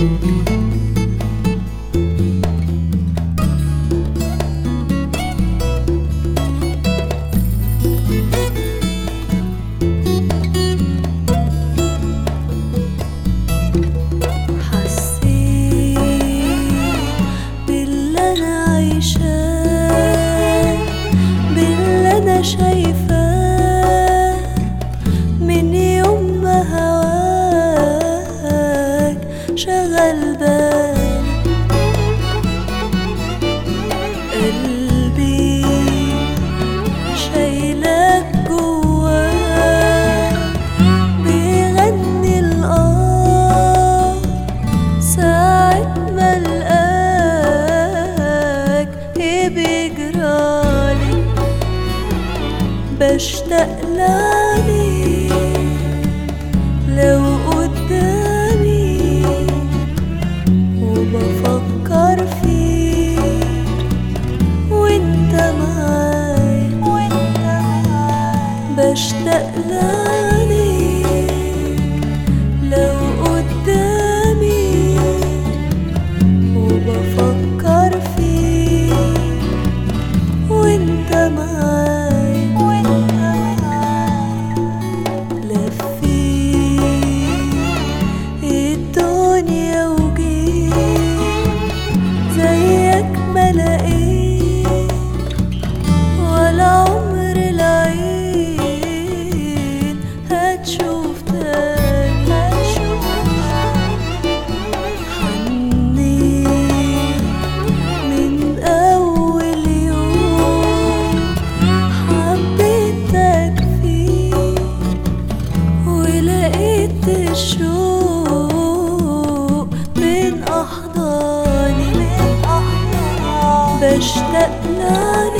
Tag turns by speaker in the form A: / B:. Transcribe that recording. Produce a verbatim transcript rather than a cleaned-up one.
A: شايفاه من يوم ما هواك شغل بالي، قلبي شايلك جواك بيغني الآه ساعة ما لقاك. ايه بيجرالي بشتاق لعليك لو قدامي وبفكر فيك وانت معايا، وانت معايا بشتاق لعليك لو قدامي وبفكر فيك وانت معايا. ولا عمر العين هتشوف تاني، هتشوف حني من أول يوم حبيتك فيه ولقيت الشوق بين أحضاني، بشتاق لك